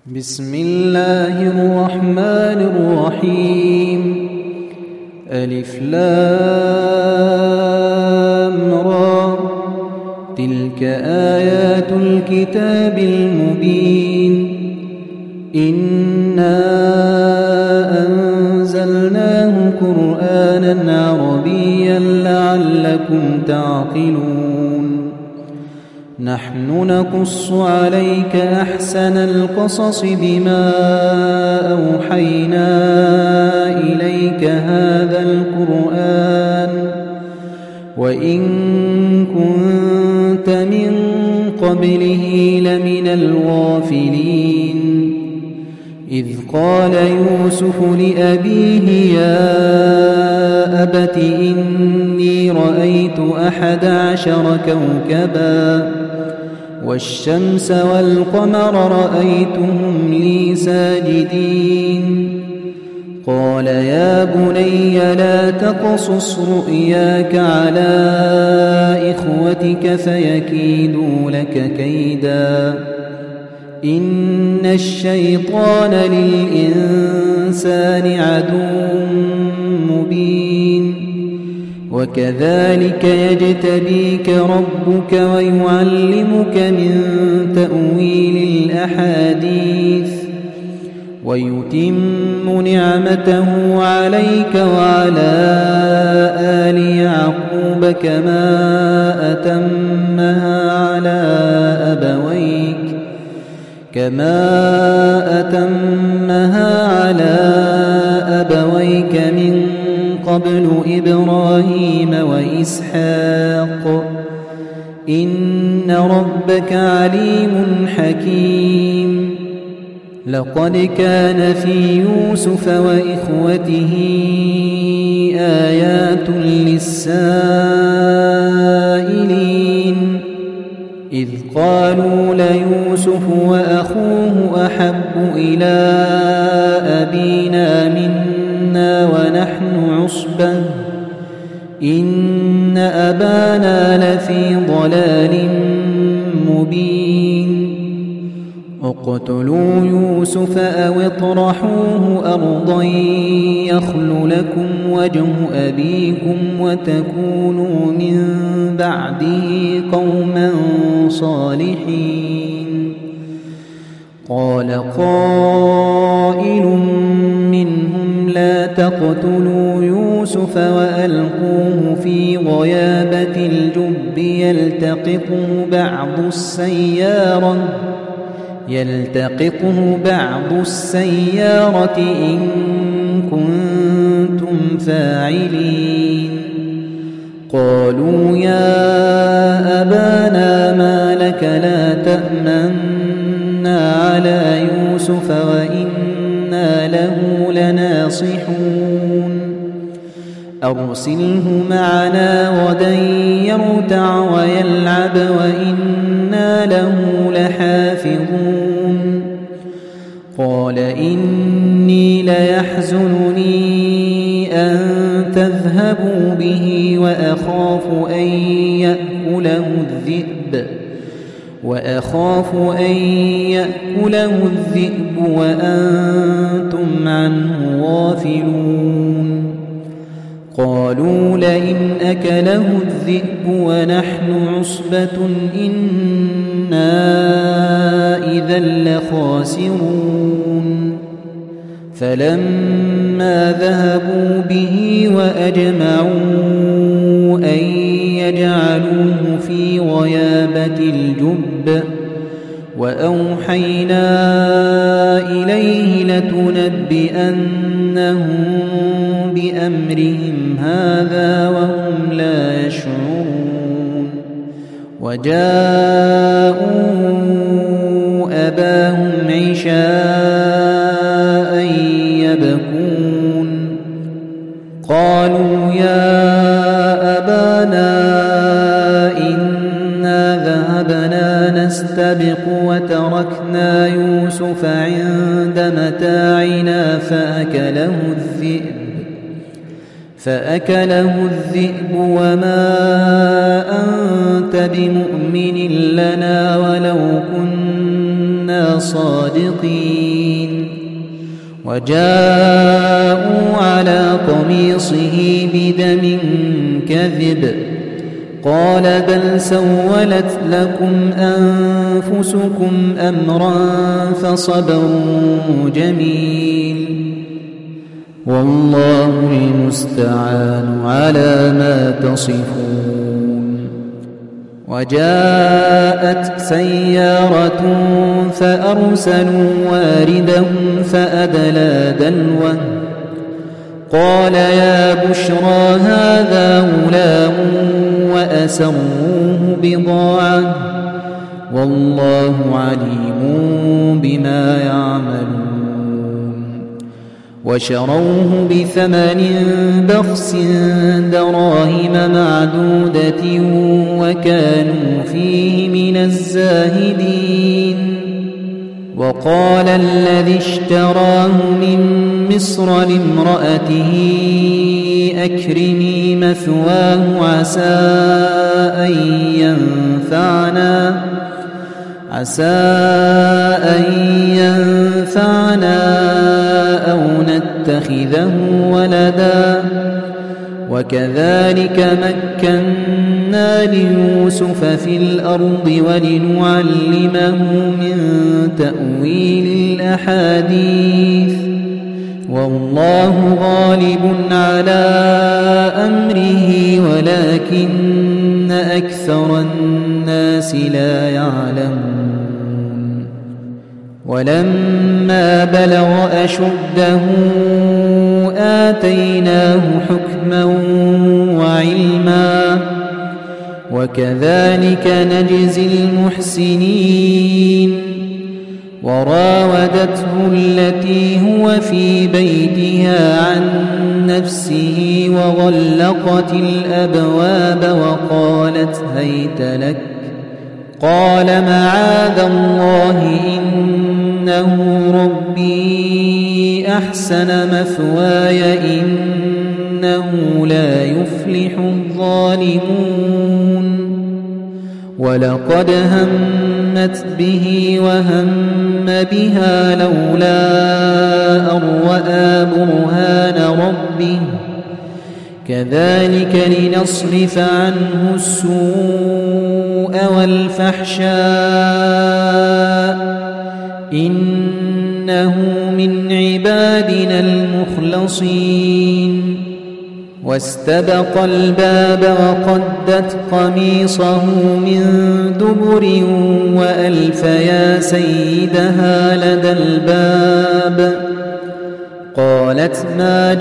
بسم الله الرحمن الرحيم. ألف لام را، تلك آيات الكتاب المبين. إنا أنزلناه قرآنا عربيا لعلكم تعقلون. نحن نقص عليك أحسن القصص بما أوحينا إليك هذا القرآن وإن كنت من قبله لمن الغافلين. إذ قال يوسف لأبيه يا أبت إني رأيت 11 كوكبا والشمس والقمر رأيتهم لي ساجدين. قال يا بني لا تقصص رؤياك على إخوتك فيكيدوا لك كيدا إن الشيطان للإنسان عدو مبين. وكذلك يجتبيك ربك ويعلمك من تأويل الأحاديث ويتم نعمته عليك وعلى آل يعقوب كما أتمها على أبويك من قبل إبراهيم وإسحاق إن ربك عليم حكيم. لقد كان في يوسف وإخوته آيات للسائلين إذ قالوا ليوسف وأخوه أحب إلى أبينا منا ونحن عصبة إن أبانا لفي ضلال مبين. اقتلوا يوسف أو اطرحوه أرضا يخل لكم وجه أبيكم وتكونوا من بعده قوما صالحين. قال قائل منهم لا تقتلوا يوسف وألقوه في غيابة الجب يلتقطه بعض السيارة إن كنتم فاعلين. قالوا يا أبانا ما لك لا تأمنا على يوسف وإنا له لناصحون. أرسله معنا غدا يرتع ويلعب وإنا له لحافظون. قال إني ليحزنني أن تذهبوا به وأخاف أن يأكله الذئب وأنتم عنه غافلون. قالوا لئن أكله الذئب ونحن عصبة إنا إذا لخاسرون. فلما ذهبوا به وأجمعوا أن يجعلوه في غيابة الجب وأوحينا إليه لتنبئنهم بأمرهم هذا وهم لا يشعرون. وجاءوا أباهم عشاء يبكون. قالوا يا أبانا إنا ذهبنا نستبق وتركنا يوسف عند متاعنا فأكله الذئب وما أنت بمؤمن لنا ولو كنا كنا صادقين وجاءوا على قميصه بدم كذب قال بل سولت لكم أنفسكم أمرا فصبر جميل والله المستعان على ما تصفون. وجاءت سيارة فأرسلوا واردهم فأدلى دلوه قال يا بشرى هذا غلام وأسروه بضاعة والله عليم بما يعملون وشروه بثمن بخس دراهم معدودة وكانوا فيه من الزاهدين. وقال الذي اشتراه من مصر لامرأته أكرمي مثواه عسى أن ينفعنا أو نتخذه ولدا وكذلك مكنا ليوسف في الأرض ولنعلمه من تأويل الأحاديث والله غالب على أمره ولكن أكثر الناس لا يعلمون. ولما بلغ أشده آتيناه حكما وعلما وكذلك نجزي المحسنين. وراودته التي هو في بيتها عن نفسه وغلقت الأبواب وقالت هيت لك قال معاذ الله إنه ربي أحسن مثواي إنه لا يفلح الظالمون. ولقد همت به وهم بها لولا أن رأى برهان ربه كذلك لنصرف عنه السوء والفحشاء إنه من عبادنا المخلصين. واستبق الباب وقدت قميصه من دبر وألف يا سيدها لدى الباب قالت ما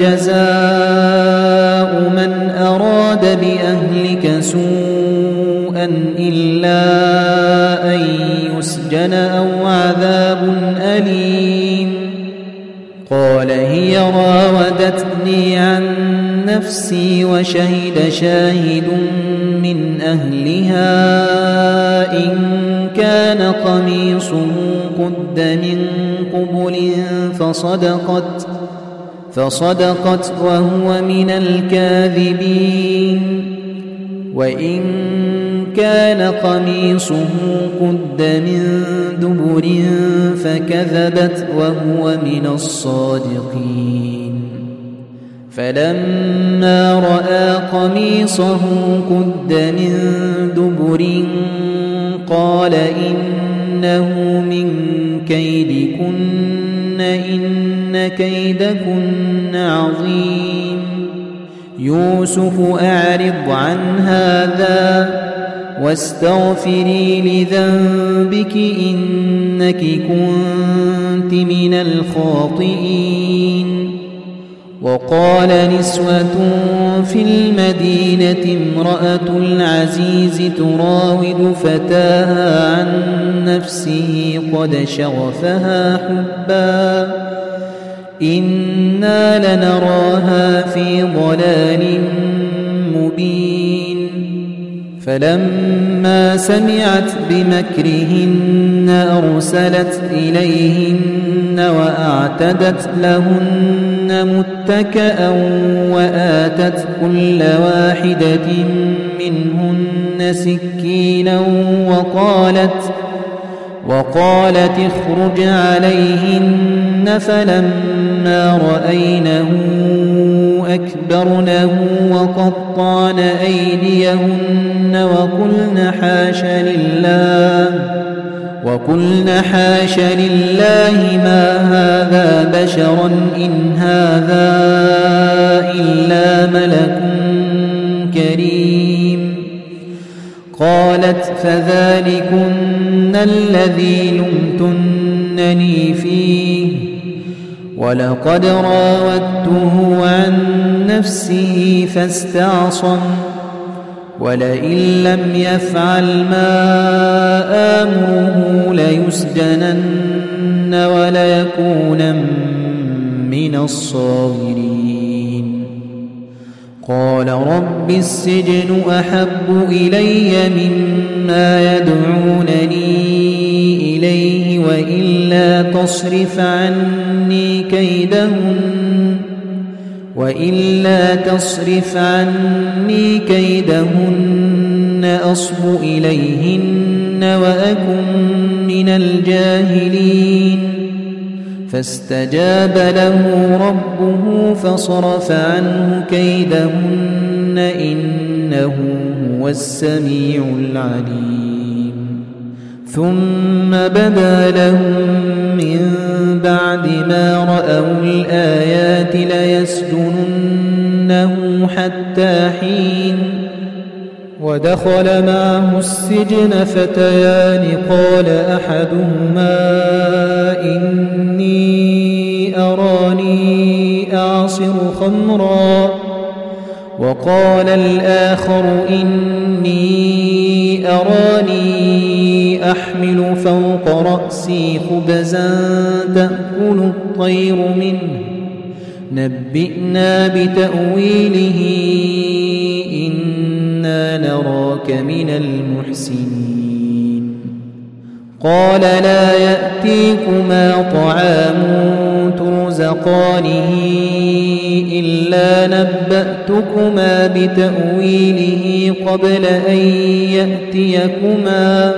جزاء من أراد بأهلك سوءا إلا أن يسجن أو عذاب أليم. قال هي راودتني عن نفسي وشهد شاهد من أهلها إن كان قميصه قد من قبل فصدقت وهو من الكاذبين. وإن كان قميصه قد من دبر فكذبت وهو من الصادقين. فلما رأى قميصه قد من دبر قال إنه من كيدكن إن كيدكن عظيم. يوسف أعرض عن هذا واستغفري لذنبك إنك كنت من الخاطئين. وقال نسوة في المدينة امرأة العزيز تراود فتاها عن نفسه قد شغفها حبا إنا لنراها في ضلال مبين. فلما سمعت بمكرهن أرسلت إليهن وأعتدت لهن متكأ وآتت كل واحدة منهن سكينا وقالت اخرج عليهن فلما رأينه أكبرنه وقطعن أيديهن وقلن حاش لله ما هذا بشرا إن هذا إلا ملك كريم. قالت فذلكن الذي لمتنني فيه ولقد راودته عن نفسه فاستعصم ولئن لم يفعل ما آمره ليسجنن وليكونن من الصاغرين. قال رب السجن أحب إلي مما يدعونني إليه وإلا تصرف عني كيدهن أصب إليهن وأكن من الجاهلين. فاستجاب له ربه فصرف عنه كيدهن إنه هو السميع العليم. ثم بدا لهم من بعد ما رأوا الآيات ليسجننه حتى حين. ودخل معه السجن فتيان قال أحدهما إني أراني أعصر خمرا وقال الآخر إني أراني أحمل فوق رأسي خبزا تأكل الطير منه نبئنا بتأويله إنا نراك من المحسنين. قال لا يأتيكما طعام ترزقانه إلا نبأتكما بتأويله قبل أن يأتيكما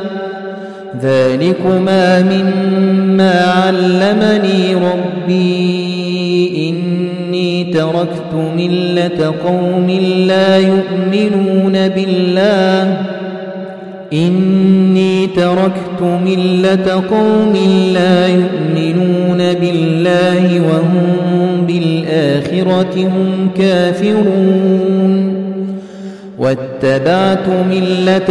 ذلكما مما علمني ربي إني تركت ملة قوم لا يؤمنون بالله وهم بالآخرة هم كافرون. واتبعت ملة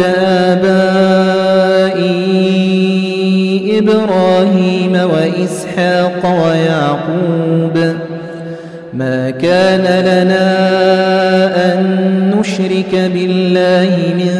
آبائي إبراهيم وإسحاق ويعقوب ما كان لنا أن نشرك بالله من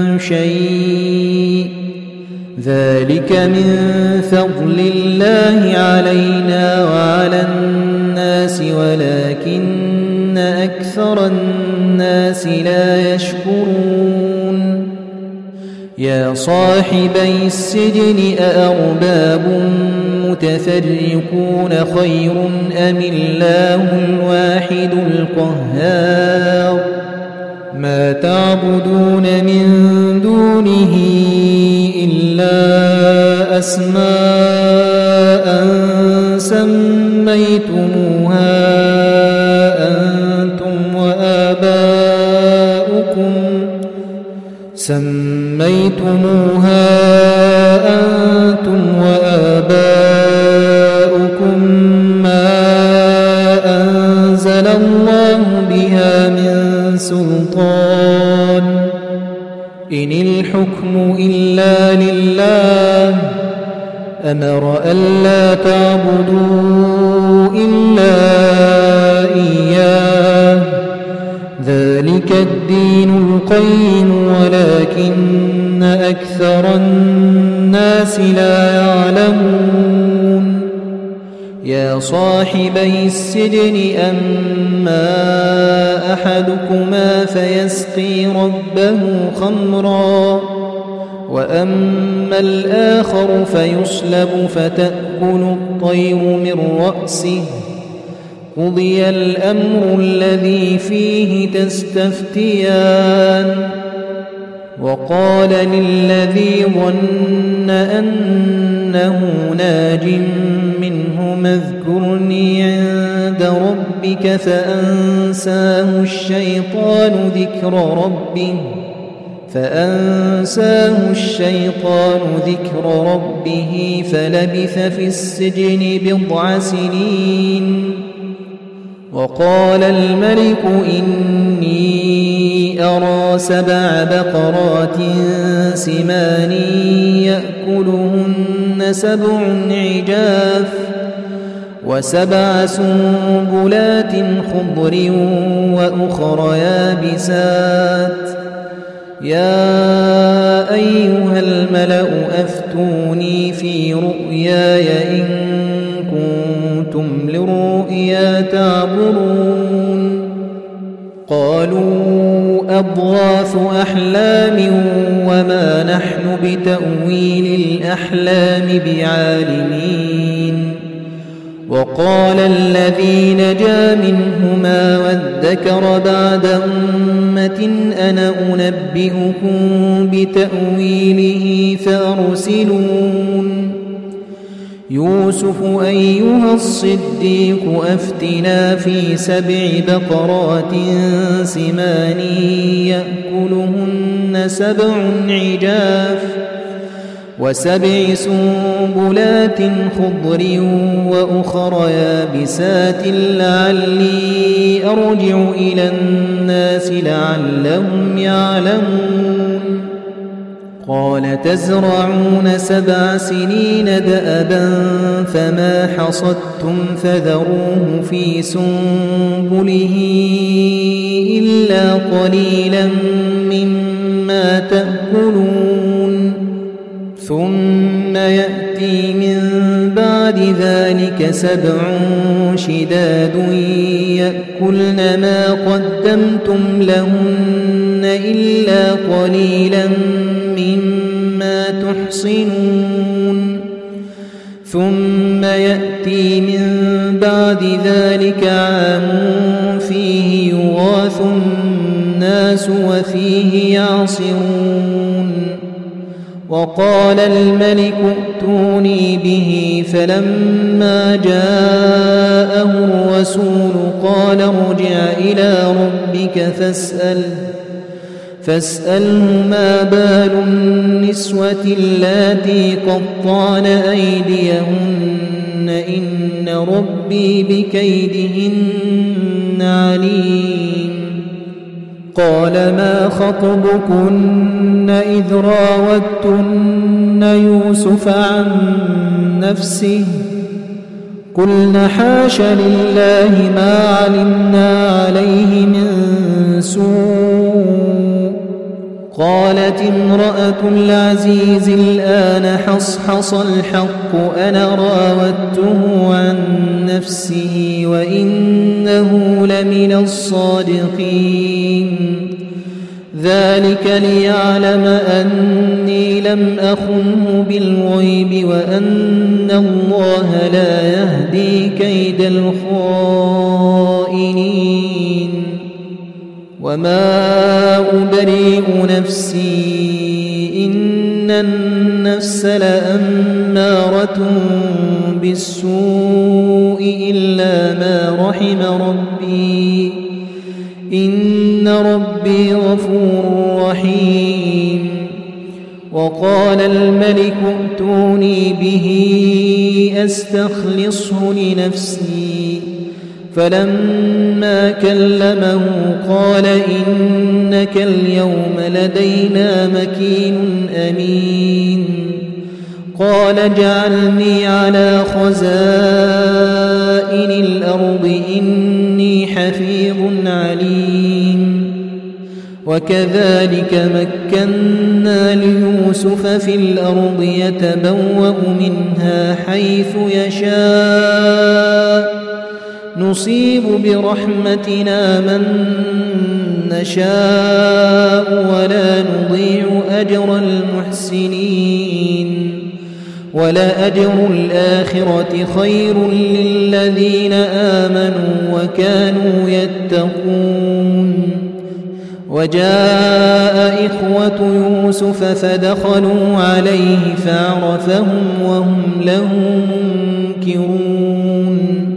شيء ذلك من فضل الله علينا وعلى الناس ولكن أكثر الناس لا يشكرون. يا صاحبي السجن أأرباب متفرقون خير أم الله الواحد القهار. ما تعبدون من دونه إلا أسماء سميتموها أنتم وآباؤكم ما أنزل الله بها من سلطان إن الحكم إلا لله أمر ألا تعبدوا إلا إياه ذلك الدين القيم ولكن أكثر الناس لا يعلمون. يا صاحبي السجن أما أحدكما فيسقي ربه خمرا وأما الآخر فيصلب فتأكل الطير من رأسه قضي الأمر الذي فيه تستفتيان وقال للذي ظن أنه ناج منه اذكرني عند ربك فأنساه الشيطان ذكر ربه فلبث في السجن 9 سنين. وقال الملك إني أرى 7 بقرات سمان يأكلهن 7 عجاف و7 سنبلات خضر وأخر يابسات يا أيها الملأ أفتوني في رؤياي إن كنتم للرؤيا تعبرون. قالوا أضغاث أحلام وما نحن بتأويل الأحلام بعالمين. وقال الذي نجا منهما وادكر بعد أمة أنا أنبئكم بتأويله فأرسلون. يوسف أيها الصديق أفتنا في 7 بقرات سمان يأكلهن 7 عجاف و7 سنبلات خضر وأخر يابسات لعلي أرجع إلى الناس لعلهم يعلمون. قال تزرعون 7 سنين دأبا فما حصدتم فذروه في سنبله إلا قليلا مما تأكلون. ثم يأتي من بعد ذلك 7 شداد يأكلن ما قدمتم لهن إلا قليلا مما تحصنون. ثم يأتي من بعد ذلك عام فيه يغاث الناس وفيه يعصرون. وقال الملك ائتوني به فلما جاءه الرسول قال ارجع إلى ربك فاسأله ما بال النسوة اللاتي قطعن أيديهن إن ربي بكيدهن عليم. قال ما خطبكن إذ راوتن يوسف عن نفسه قلن حاش لله ما علمنا عليه من سوء. قالت امرأة العزيز الآن حصحص الحق أنا راودته عن نفسه وإنه لمن الصادقين. ذلك ليعلم أني لم أخنه بالغيب وأن الله لا يهدي كيد الخائنين. وما أبرئ نفسي إن النفس لأمارة بالسوء إلا ما رحم ربي إن ربي غفور رحيم. وقال الملك ائتوني به أستخلصه لنفسي فلما كلمه قال إنك اليوم لدينا مكين أمين. قال اجعلني على خزائن الأرض إني حفيظ عليم. وكذلك مكنا ليوسف في الأرض يتبوأ منها حيث يشاء نصيب برحمتنا من نشاء ولا نضيع أجر المحسنين. ولأجر الآخرة خير للذين آمنوا وكانوا يتقون. وجاء إخوة يوسف فدخلوا عليه فعرفهم وهم له منكرون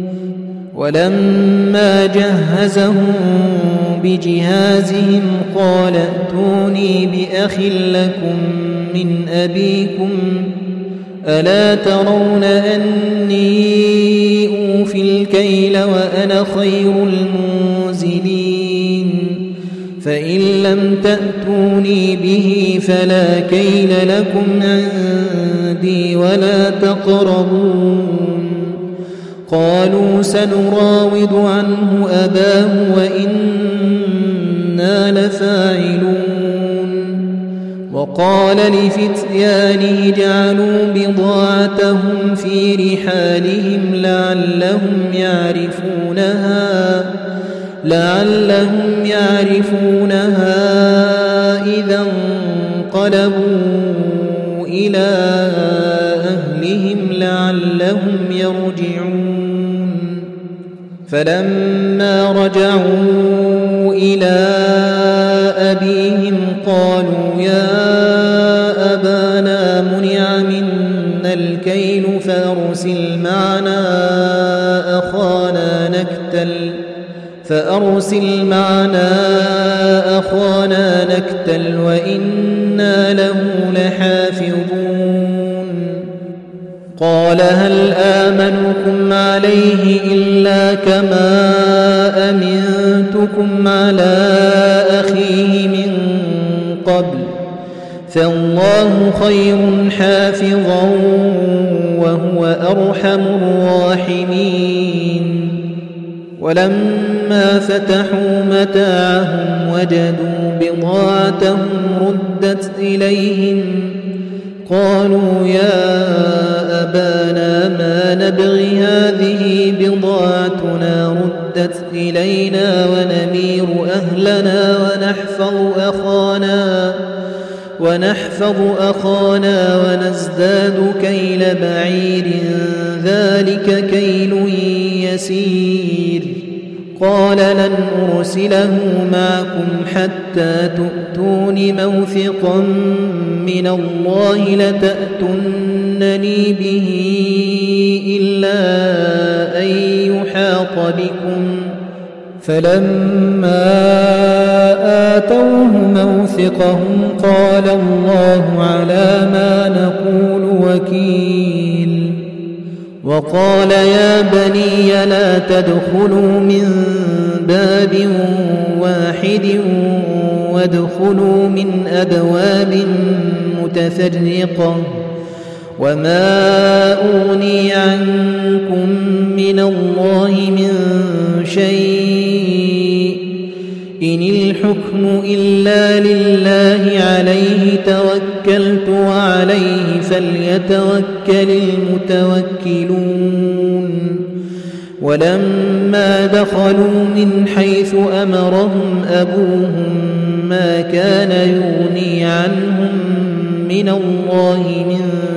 ولما جهزهم بجهازهم قال ائتوني بأخ لكم من أبيكم ألا ترون أني أوفي الكيل وأنا خير المنزلين فإن لم تأتوني به فلا كيل لكم عندي ولا تقربون قالوا سنراود عنه أباه وإنا لفاعلون وقال لفتيانه اجعلوا بضاعتهم في رحالهم لعلهم يعرفونها إذا انقلبوا إلى أهلهم لعلهم يرجعون فلما رجعوا إلى أبيهم قالوا يا أبانا منع منا الكيل فأرسل معنا أخانا نكتل وإنا له لحافظون قال هل آمنكم عليه إلا كما أمنتكم على أخيه من قبل فالله خير حافظا وهو أرحم الراحمين ولما فتحوا متاعهم وجدوا بضاعتهم ردت إليهم قالوا يا أبانا ما نبغي هذه بضاعتنا ردت إلينا ونمير أهلنا ونحفظ أخانا ونزداد كيل بعير ذلك كيل يسير قال لن أرسله معكم حتى تؤتون موثقا من الله لتأتونني به إلا أن يحاط بكم فلما آتوه موثقهم قال الله على ما نقول وكيل وقال يا بني لا تدخلوا من باب واحد وادخلوا من أبواب متفرقة وما أغني عنكم من الله من شيء إن الحكم إلا لله عليه توكلت وعليه فليتوكل المتوكلون ولما دخلوا من حيث أمرهم أبوهم ما كان يغني عنهم من الله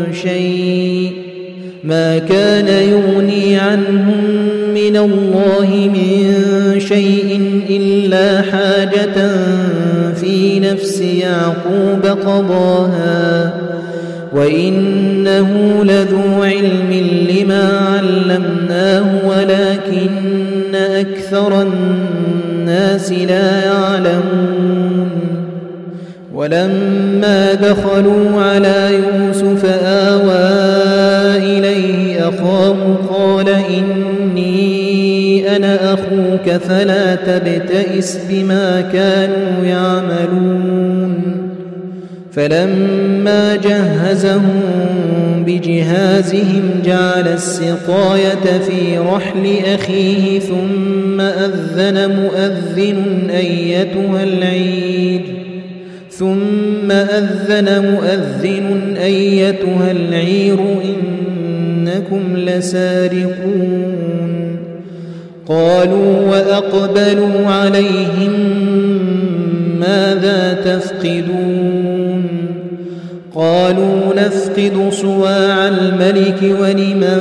من شيء إلا حاجة في نفس يعقوب قضاها وإنه لذو علم لما علمناه ولكن أكثر الناس لا يعلمون ولما دخلوا على يوسف آوى إليه أخاه قال إني أنا أخوك فلا تبتئس بما كانوا يعملون فلما جهزهم بجهازهم جعل السقاية في رحل أخيه ثم أذن مؤذن أيتها العير إنكم لسارقون قالوا وأقبلوا عليهم ماذا تفقدون قالوا نفقد صواع الملك ولمن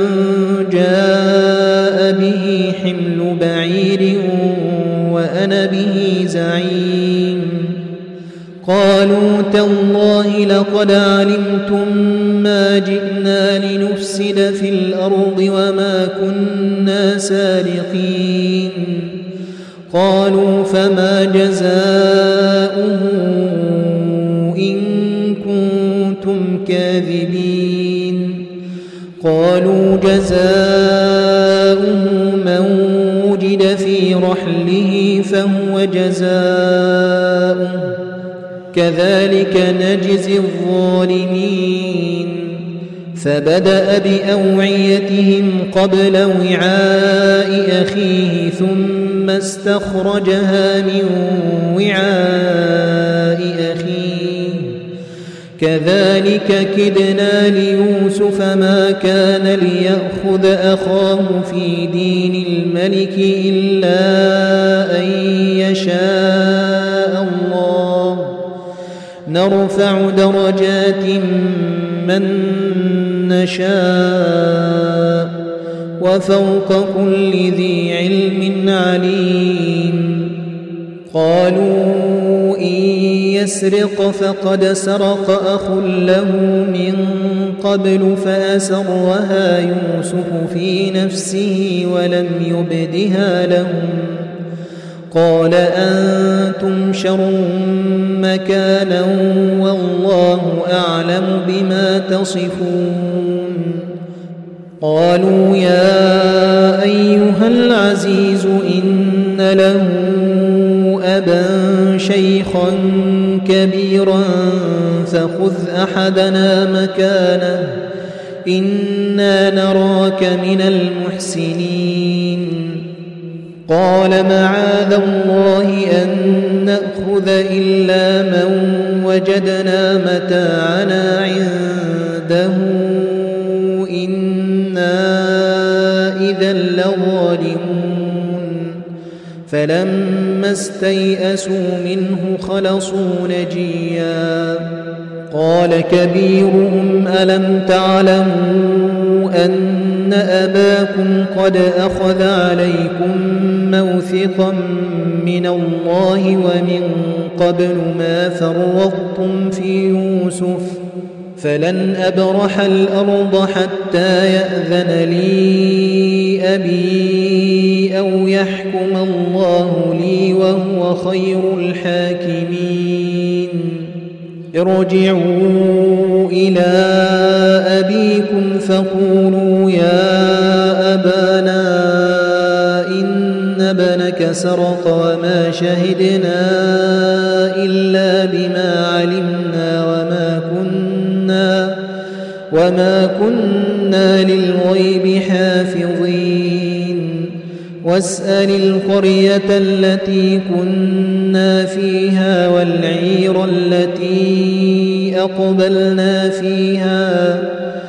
جاء به حمل بعير وأنا به زعيم قالوا تالله لقد علمتم ما جئنا لنفسد في الأرض وما كنا سارقين. قالوا فما جزاؤه إن كنتم كاذبين. قالوا جزاؤه من وجد في رحله فهو جزاؤه كذلك نجزي الظالمين. فبدأ بأوعيتهم قبل وعاء أخيه ثم استخرجها من وعاء أخيه كذلك كدنا ليوسف ما كان ليأخذ أخاه في دين الملك إلا أن يشاء الله نرفع درجات من نشاء وفوق كل ذي علم عليم. قالوا إن يسرق فقد سرق أخ له من قبل فأسرها يوسف في نفسه ولم يبدها لهم. قال أنتم شر مكانا والله أعلم بما تصفون. قالوا يا أيها العزيز إن له أبا شيخا كبيرا فخذ أحدنا مكانه إنا نراك من المحسنين. قال معاذ الله أن نأخذ إلا من وجدنا متاعنا عنده إنا إذا لظالمون. فلما استيئسوا منه خلصوا نجيا. قال كبيرهم ألم تعلموا أن أباكم قد أخذ عليكم موثقا من الله ومن قبل ما فرطتم في يوسف فلن أبرح الأرض حتى يأذن لي أبي أو يحكم الله لي وهو خير الحاكمين. ارجعوا إلى أبيكم فقولوا يا أبانا إن ابنك سرق وما شهدنا إلا بما علمنا وما كنا للغيب حافظين. واسأل القرية التي كنا فيها والعير التي أقبلنا فيها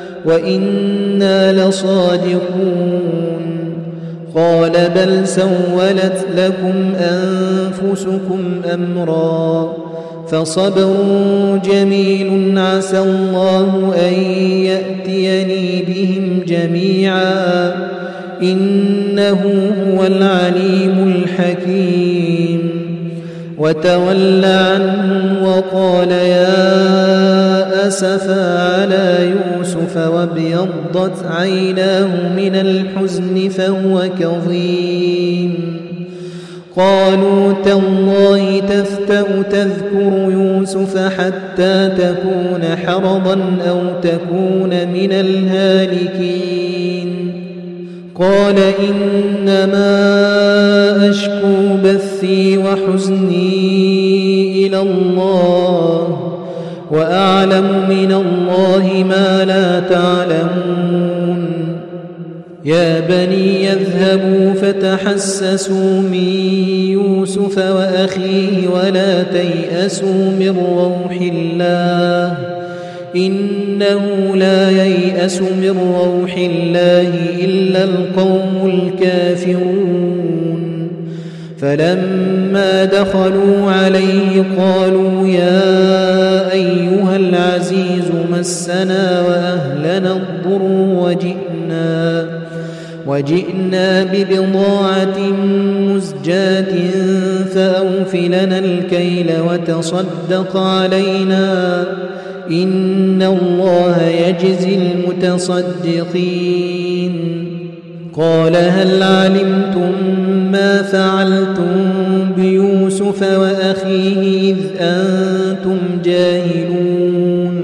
وإنا لصادقون. قال بل سولت لكم أنفسكم أمرا فصبر جميل عسى الله أن يأتيني بهم جميعا إنه هو العليم الحكيم. وتولى عنهم وقال يا أسفا على يوسف وابيضت عيناه من الحزن فهو كظيم. قالوا تالله تفتأ تذكر يوسف حتى تكون حرضا أو تكون من الهالكين. قال إنما أشكو بثي وحزني إلى الله وأعلم من الله ما لا تعلمون. يا بني يذهبوا فتحسسوا من يوسف وأخيه ولا تيأسوا من روح الله إنه لا ييأس من روح الله إلا القوم الكافرون. فلما دخلوا عليه قالوا يا أيها العزيز مسنا وأهلنا الضر وجئنا ببضاعة مزجاة فأوف لنا الكيل وتصدق علينا إن الله يجزي المتصدقين قال هل علمتم ما فعلتم بيوسف وأخيه إذ أنتم جاهلون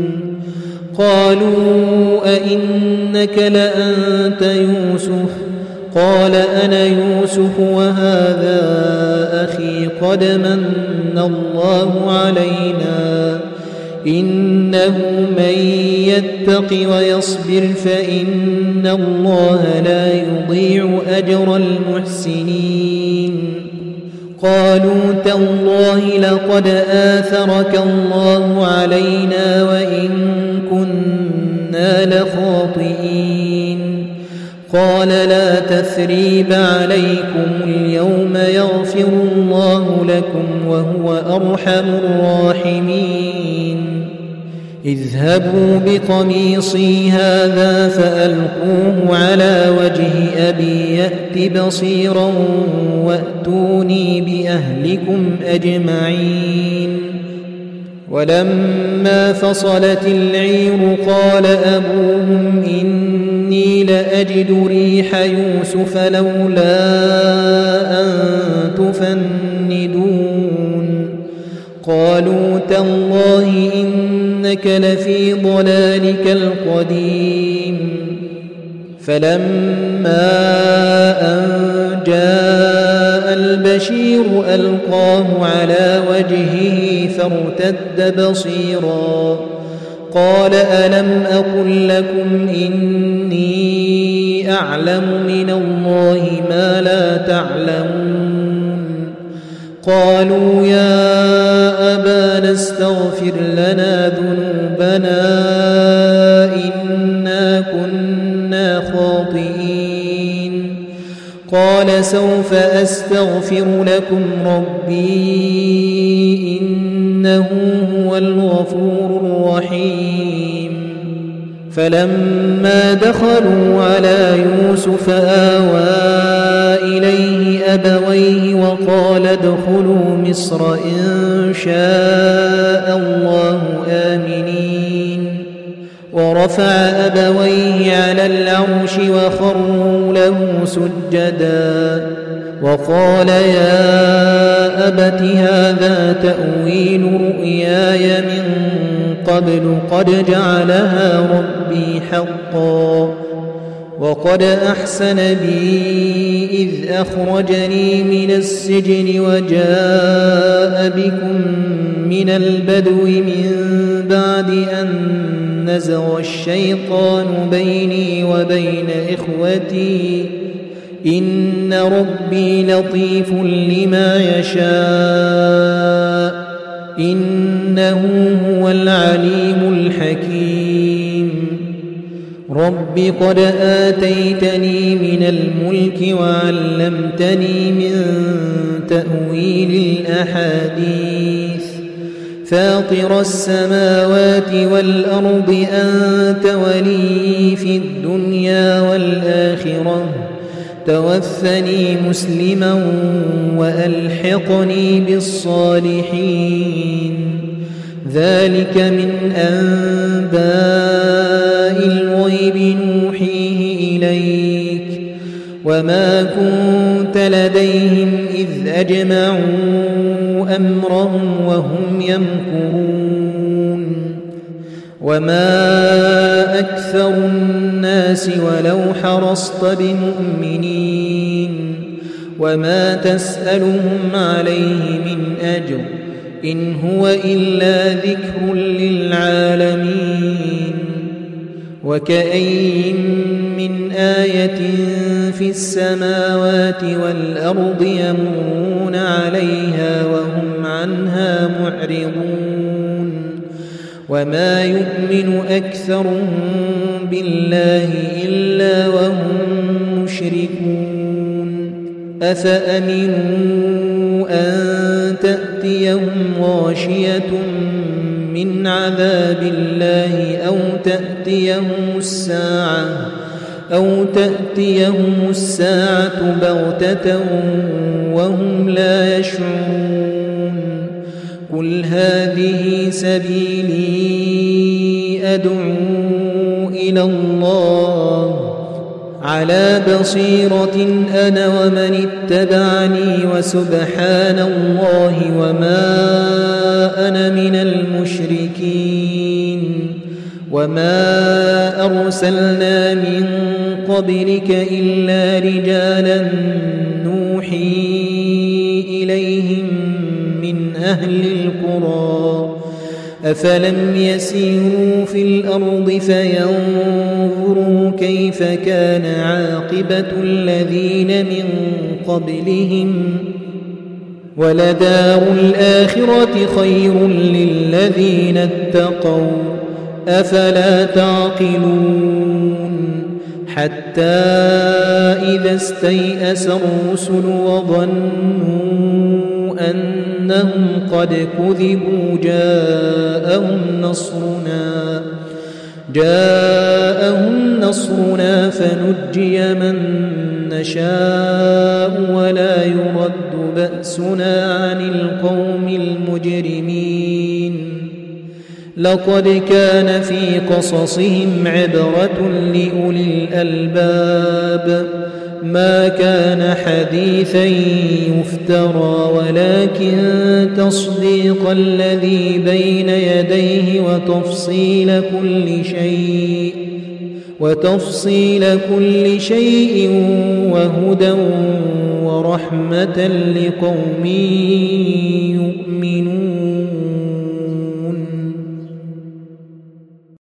قالوا أئنك لأنت يوسف قال أنا يوسف وهذا أخي قد من الله علينا إنه من يتق ويصبر فإن الله لا يضيع أجر المحسنين قالوا تالله لقد آثرك الله علينا وإن كنا لخاطئين قال لا تثريب عليكم اليوم يغفر الله لكم وهو أرحم الراحمين اذهبوا بقميصي هذا فألقوه على وجه أبي يأت بصيرا وأتوني بأهلكم أجمعين ولما فصلت العير قال أبوهم إني لأجد ريح يوسف لولا أن تفندون قالوا تالله إنك لفي ضلالك القديم فلما أن جاء البشير ألقاه على وجهه فارتد بصيرا قال ألم أقل لكم إني أعلم من الله ما لا تعلمون قالوا يا أبانا استغفر لنا ذنوبنا إنا كنا خاطئين قال سوف أستغفر لكم ربي إنه هو الغفور الرحيم فلما دخلوا على يوسف آوى إليه أبويه وقال ادخلوا مصر إن شاء الله آمنين ورفع أبويه على العرش وخروا له سجدا وقال يا أبت هذا تأويل رؤياي من قبل قد جعلها ربي حقا وقد أحسن بي إذ أخرجني من السجن وجاء بكم من البدو من بعد أن نزغ الشيطان بيني وبين إخوتي إن ربي لطيف لما يشاء إنه هو العليم الحكيم رب قد آتيتني من الملك وعلمتني من تأويل الأحاديث فاطر السماوات والأرض أنت ولي في الدنيا والآخرة توفني مسلما وألحقني بالصالحين ذلك من أنباء الغيب نوحيه إليك وما كنت لديهم إذ أجمعوا أمرهم وهم يمكرون وما أكثر الناس ولو حرصت بمؤمنين وما تسألهم عليه من أجر إن هو إلا ذكر للعالمين وكأين من آية في السماوات والأرض يمرون عليها وهم عنها معرضون وما يؤمن أكثرهم بالله إلا وهم مشركون أفأمنوا أن تأتيهم غاشية من عذاب الله أو تأتيهم الساعة أو تأتيهم الساعة بغتة وهم لا يشعرون قل هذه سبيلي أدعو إلى الله على بصيرة أنا ومن اتبعني وسبحان الله وما أنا من المشركين وما أرسلنا من قبلك إلا رجالا نوحي إليهم من أهل القرى أفلم يسيروا في الأرض فينظروا كيف كان عاقبة الذين من قبلهم ولدار الآخرة خير للذين اتقوا أفلا تعقلون حتى إذا استيأس الرسل وظنوا أنهم قد كذبوا جاءهم نصرنا فنجي من نشاء ولا يرد بأسنا عن القوم المجرمين لقد كان في قصصهم عبرة لأولي الألباب ما كان حديثا يفترى ولكن تصديق الذي بين يديه وتفصيل كل شيء وهدى ورحمة لقوم يؤمنون